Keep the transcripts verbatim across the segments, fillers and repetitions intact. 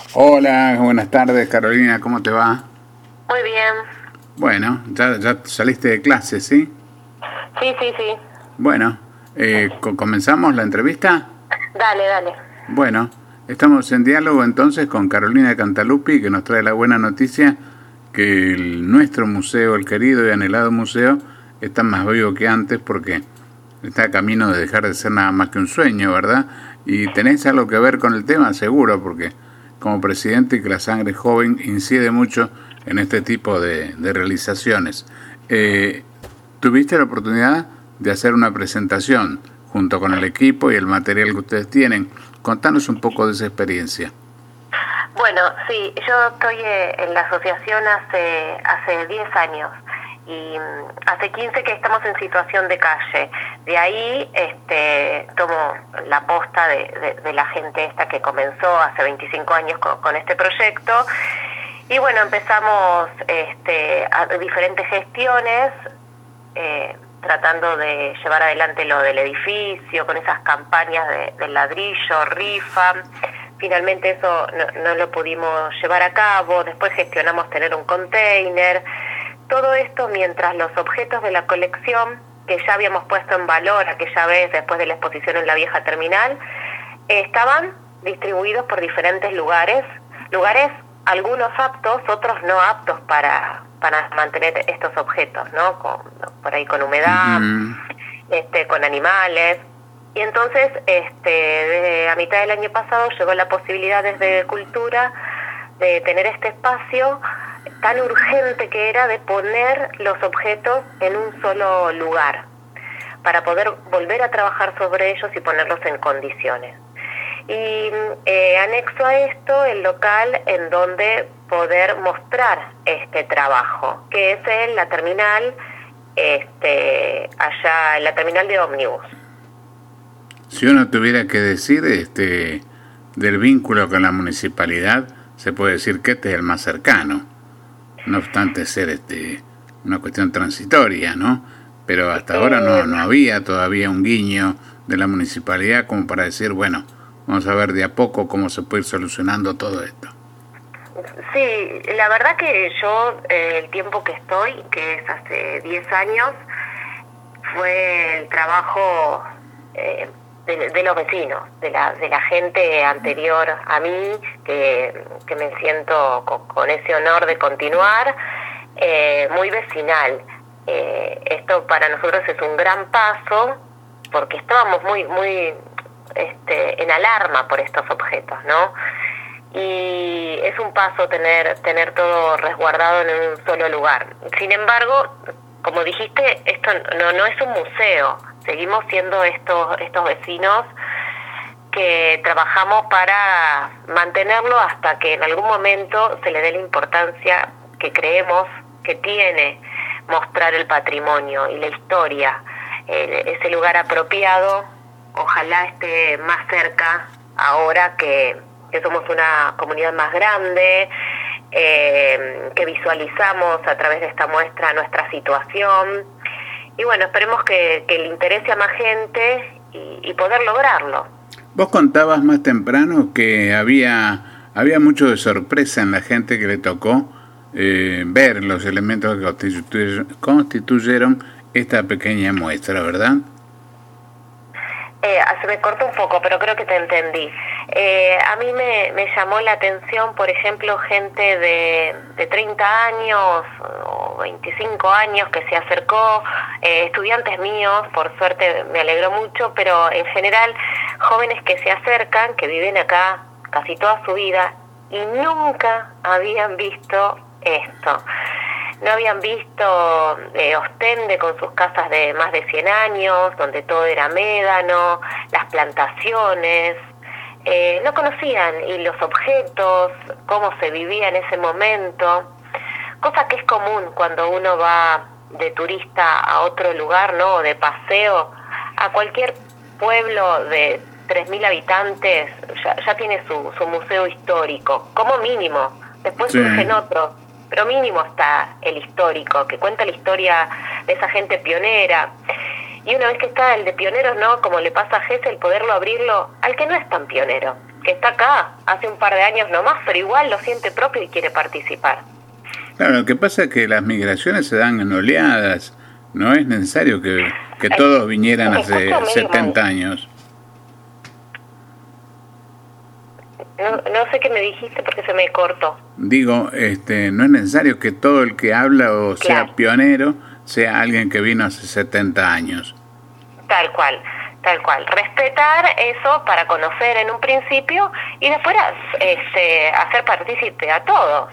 Hola, buenas tardes Carolina, ¿cómo te va? Muy bien. Bueno, ya, ya saliste de clase, ¿sí? Sí, sí, sí. Bueno, eh, co- ¿comenzamos la entrevista? Dale, dale. Bueno, estamos en diálogo entonces con Carolina Cantalupi, que nos trae la buena noticia que el, nuestro museo, el querido y anhelado museo, está más vivo que antes porque está a camino de dejar de ser nada más que un sueño, ¿verdad? Y tenés algo que ver con el tema, seguro, porque como presidente que la sangre joven incide mucho en este tipo de, de realizaciones. Eh, ¿Tuviste la oportunidad de hacer una presentación junto con el equipo y el material que ustedes tienen? Contanos un poco de esa experiencia. Bueno, sí, yo estoy eh, en la asociación hace hace diez años y mm, hace quince que estamos en situación de calle. De ahí este, tomo la posta de, de, de la gente esta que comenzó hace veinticinco años con, con este proyecto. Y bueno, empezamos este, a diferentes gestiones, eh, tratando de llevar adelante lo del edificio, con esas campañas de, del ladrillo, rifa. Finalmente eso no, no lo pudimos llevar a cabo, después gestionamos tener un container. Todo esto mientras los objetos de la colección, que ya habíamos puesto en valor aquella vez después de la exposición en la vieja terminal, eh, estaban distribuidos por diferentes lugares, lugares algunos aptos, otros no aptos para, para mantener estos objetos, ¿no? Con, por ahí con humedad, uh-huh. este, con animales. Y entonces, este, desde a mitad del año pasado llegó la posibilidad desde Cultura de tener este espacio tan urgente que era de poner los objetos en un solo lugar, para poder volver a trabajar sobre ellos y ponerlos en condiciones. Y eh, anexo a esto el local en donde poder mostrar este trabajo, que es en la terminal, este, allá en la terminal de ómnibus. Si uno tuviera que decir este del vínculo con la municipalidad, se puede decir que este es el más cercano, no obstante ser este una cuestión transitoria, ¿no? Pero hasta eh, ahora no, no había todavía un guiño de la municipalidad como para decir, bueno, vamos a ver de a poco cómo se puede ir solucionando todo esto. Sí, la verdad que yo, eh, el tiempo que estoy, que es hace diez años, fue el trabajo eh, de, de los vecinos, de la, de la gente anterior a mí, que, que me siento con, con ese honor de continuar, eh, muy vecinal. Eh, esto para nosotros es un gran paso, porque estábamos muy, muy este, en alarma por estos objetos, ¿no? Y es un paso tener tener todo resguardado en un solo lugar. Sin embargo, como dijiste, esto no no es un museo. Seguimos siendo estos estos vecinos que trabajamos para mantenerlo hasta que en algún momento se le dé la importancia que creemos que tiene mostrar el patrimonio y la historia. Eh, ese lugar apropiado, ojalá esté más cerca ahora que que somos una comunidad más grande, eh, que visualizamos a través de esta muestra nuestra situación. Y bueno, esperemos que, que le interese a más gente y, y poder lograrlo. Vos contabas más temprano que había, había mucho de sorpresa en la gente que le tocó eh, ver los elementos que constituyeron, constituyeron esta pequeña muestra, ¿verdad? Eh, se me cortó un poco, pero creo que te entendí. Eh, a mí me, me llamó la atención, por ejemplo, gente de, de treinta años o veinticinco años que se acercó, eh, estudiantes míos, por suerte me alegró mucho, pero en general jóvenes que se acercan, que viven acá casi toda su vida y nunca habían visto esto. No habían visto eh, Ostende con sus casas de más de cien años, donde todo era médano, las plantaciones, eh, no conocían y los objetos, cómo se vivía en ese momento, cosa que es común cuando uno va de turista a otro lugar, ¿no? O de paseo, a cualquier pueblo de tres mil habitantes, ya, ya tiene su, su museo histórico, como mínimo, después sí. Surgen otros. Pero mínimo está el histórico, que cuenta la historia de esa gente pionera. Y una vez que está el de pioneros, ¿no? Como le pasa a Gesell, poderlo abrirlo al que no es tan pionero, que está acá hace un par de años nomás, pero igual lo siente propio y quiere participar. Claro, lo que pasa es que las migraciones se dan en oleadas, no es necesario que, que todos vinieran hace setenta años. No, no sé qué me dijiste porque se me cortó. Digo, este, no es necesario que todo el que habla o sea claro. pionero sea alguien que vino hace setenta años. Tal cual, tal cual. Respetar eso para conocer en un principio y después este, hacer partícipe a todos.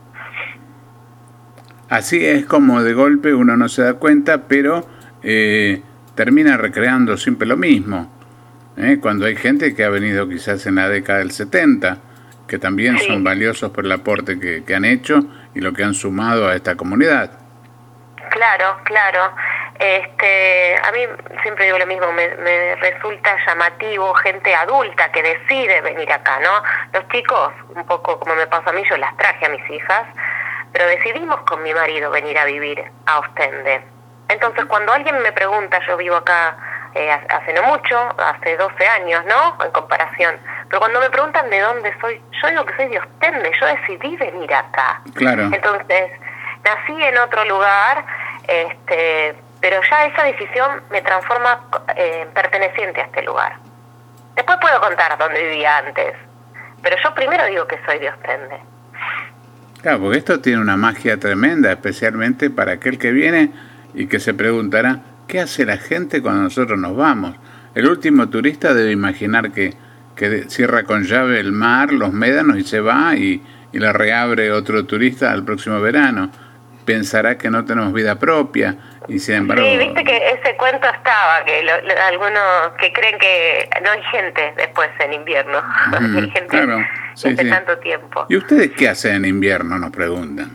Así es como de golpe uno no se da cuenta, pero eh, termina recreando siempre lo mismo. ¿Eh? Cuando hay gente que ha venido quizás en la década del setenta, que también sí. son valiosos por el aporte que, que han hecho y lo que han sumado a esta comunidad. Claro, claro. Este, a mí siempre digo lo mismo, me, me resulta llamativo gente adulta que decide venir acá, ¿no? Los chicos, un poco como me pasó a mí, yo las traje a mis hijas, pero decidimos con mi marido venir a vivir a Ostende. Entonces, cuando alguien me pregunta, yo vivo acá Eh, hace no mucho, hace doce años, ¿no? En comparación. Pero cuando me preguntan de dónde soy, yo digo que soy de Ostende, yo decidí venir acá. Claro. Entonces, nací en otro lugar, este, pero ya esa decisión me transforma eh, perteneciente a este lugar. Después puedo contar dónde vivía antes, pero yo primero digo que soy de Ostende. Claro, porque esto tiene una magia tremenda, especialmente para aquel que viene y que se preguntará, ¿qué hace la gente cuando nosotros nos vamos? El último turista debe imaginar que, que cierra con llave el mar, los médanos y se va y, y la reabre otro turista al próximo verano. Pensará que no tenemos vida propia y sin embargo... Sí, viste que ese cuento estaba, que lo, lo, algunos que creen que no hay gente después en invierno. Mm, hay gente claro, sí, hace sí. tanto tiempo. ¿Y ustedes qué hacen en invierno? Nos preguntan.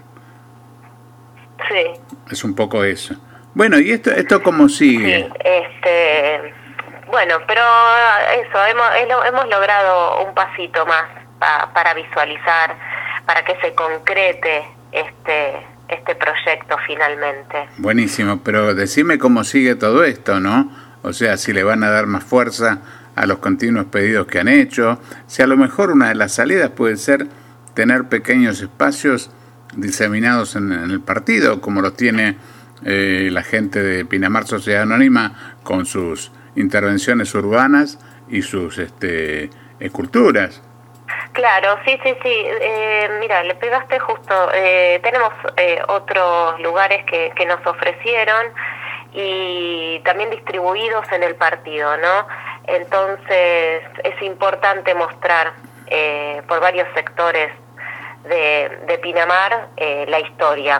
Sí. Es un poco eso. Bueno, ¿y esto esto cómo sigue? Sí, este, bueno, pero eso, hemos, hemos logrado un pasito más pa, para visualizar, para que se concrete este este proyecto finalmente. Buenísimo, pero decime cómo sigue todo esto, ¿no? O sea, si le van a dar más fuerza a los continuos pedidos que han hecho, si a lo mejor una de las salidas puede ser tener pequeños espacios diseminados en, en el partido, como los tiene... Eh, la gente de Pinamar Sociedad Anónima con sus intervenciones urbanas y sus este, esculturas. Claro, sí, sí, sí. Eh, mira, le pegaste justo. Eh, tenemos eh, otros lugares que, que nos ofrecieron y también distribuidos en el partido, ¿no? Entonces es importante mostrar eh, por varios sectores de, de Pinamar eh, la historia.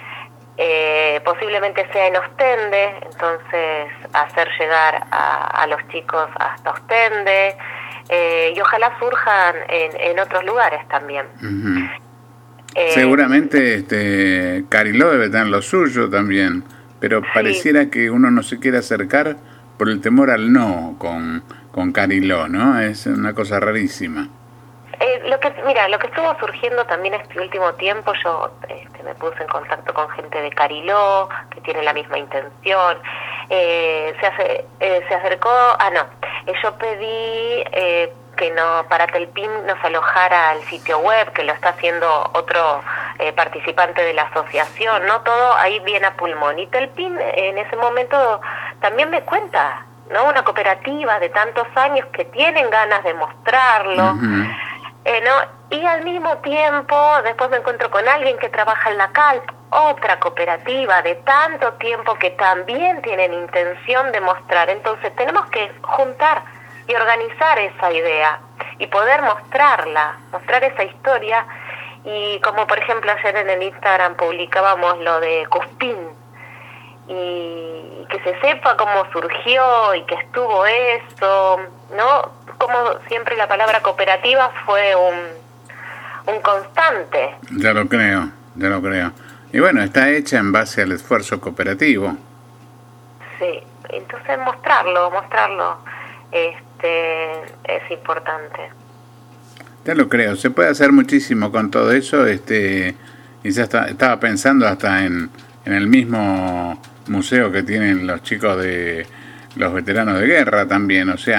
Eh, posiblemente sea en Ostende, entonces hacer llegar a, a los chicos hasta Ostende eh, y ojalá surjan en, en otros lugares también. Uh-huh. eh, Seguramente este Cariló debe tener lo suyo también, pero sí. Pareciera que uno no se quiere acercar por el temor al no con, con Cariló, ¿no? Es una cosa rarísima. Eh, lo que mira, lo que estuvo surgiendo también este último tiempo, yo este, me puse en contacto con gente de Cariló que tiene la misma intención. Eh, se hace, eh, se acercó, ah no, eh, yo pedí eh, que no para Telpim nos alojara al sitio web, que lo está haciendo otro eh, participante de la asociación, no todo ahí viene a pulmón. Y Telpim en ese momento también me cuenta, ¿no? Una cooperativa de tantos años que tienen ganas de mostrarlo. Uh-huh. Eh, ¿no? Y al mismo tiempo, después me encuentro con alguien que trabaja en la Calp, otra cooperativa de tanto tiempo que también tienen intención de mostrar. Entonces tenemos que juntar y organizar esa idea y poder mostrarla, mostrar esa historia. Y como por ejemplo ayer en el Instagram publicábamos lo de Cuspín, y que se sepa cómo surgió y que estuvo eso, ¿no? Como siempre la palabra cooperativa fue un, un constante. Ya lo creo, ya lo creo. Y bueno, está hecha en base al esfuerzo cooperativo. Sí, entonces mostrarlo, mostrarlo este es importante. Ya lo creo, se puede hacer muchísimo con todo eso, este y ya está, estaba pensando hasta en, en el mismo museo que tienen los chicos de los veteranos de guerra también, o sea,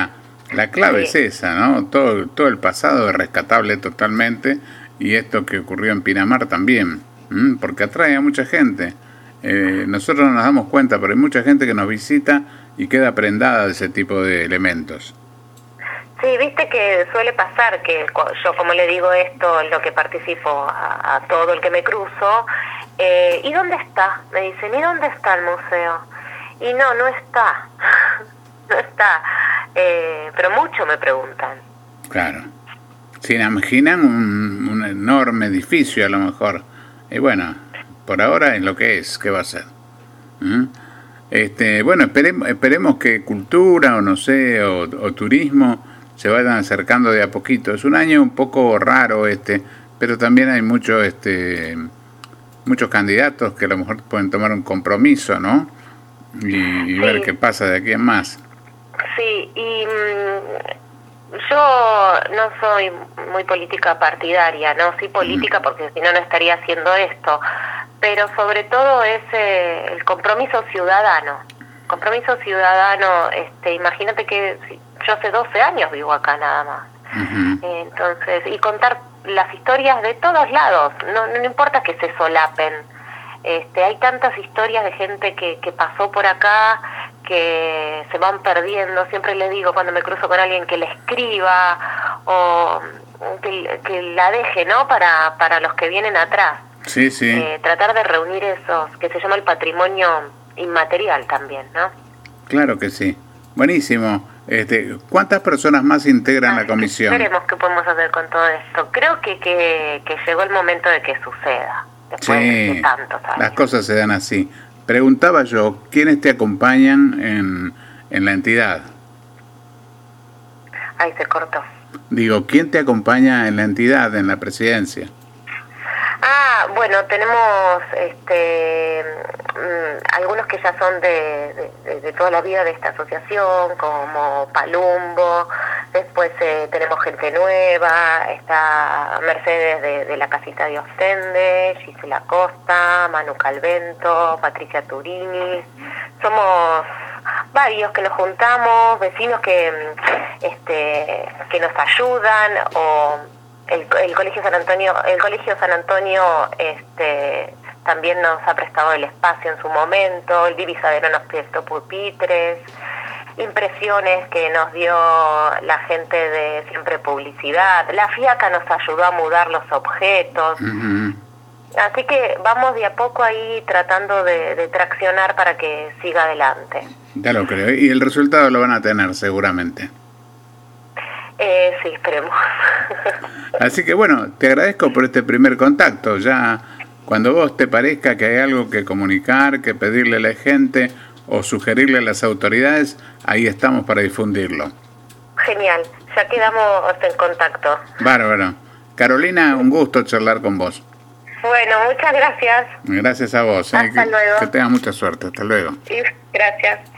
La clave Sí. es esa, ¿no? Todo, todo el pasado es rescatable totalmente, y esto que ocurrió en Pinamar también, ¿m? Porque atrae a mucha gente. Eh, nosotros no nos damos cuenta, pero hay mucha gente que nos visita y queda prendada de ese tipo de elementos. Sí, viste que suele pasar que co- yo, como le digo esto, en lo que participo a, a todo el que me cruzo, eh, ¿y dónde está? Me dicen, ¿y dónde está el museo? Y no, no está, no está, eh, pero mucho me preguntan. Claro. Se imaginan un, un enorme edificio a lo mejor. Y bueno, por ahora es lo que es, ¿qué va a ser? ¿Mm? Este, bueno, esperemos, esperemos que cultura o no sé, o, o turismo se vayan acercando de a poquito. Es un año un poco raro este, pero también hay muchos este, muchos candidatos que a lo mejor pueden tomar un compromiso, ¿no? Y, y Sí. ver qué pasa de aquí en más. Sí, y mm, yo no soy muy política partidaria, ¿no? Sí política porque si no, no estaría haciendo esto, pero sobre todo es eh, el compromiso ciudadano. Compromiso ciudadano, este, imagínate que si- yo hace doce años vivo acá nada más. Ujú. Entonces, y contar las historias de todos lados, no, no importa que se solapen. Este, hay tantas historias de gente que, que pasó por acá que se van perdiendo. Siempre les digo cuando me cruzo con alguien que le escriba o que, que la deje, ¿no? Para, para los que vienen atrás. Sí, sí. Eh, tratar de reunir esos, que se llama el patrimonio inmaterial también, ¿no? Claro que sí. Buenísimo. Este, ¿cuántas personas más integran Así la que comisión? veremos qué podemos hacer con todo esto. Creo que, que, que llegó el momento de que suceda. Después de Sí, tantos años. las cosas se dan así. Preguntaba yo, ¿quiénes te acompañan en, en la entidad? Ahí se cortó. Digo, ¿quién te acompaña en la entidad, en la presidencia? Ah, bueno, tenemos este, mm, algunos que ya son de, de, de toda la vida de esta asociación, como Palumbo. Después eh, tenemos gente nueva, está Mercedes de, de la Casita de Ostende, Gisela Costa, Manu Calvento, Patricia Turini. Somos varios que nos juntamos, vecinos que, mm, este, que nos ayudan, o el, el Colegio San Antonio, el Colegio San Antonio este, también nos ha prestado el espacio en su momento, el Divisadero nos prestó pupitres, impresiones que nos dio la gente de Siempre Publicidad, la FIACA nos ayudó a mudar los objetos. Ujú. Así que vamos de a poco ahí tratando de, de traccionar para que siga adelante. Ya lo creo. Y el resultado lo van a tener seguramente. Eh, sí, esperemos. Así que bueno, te agradezco por este primer contacto. Ya cuando vos te parezca que hay algo que comunicar, que pedirle a la gente o sugerirle a las autoridades, ahí estamos para difundirlo. Genial, ya quedamos en contacto. Bárbaro. Carolina, un gusto charlar con vos. Bueno, muchas gracias. Gracias a vos. ¿eh? Hasta que, luego. que tengas mucha suerte. Hasta luego. Y gracias.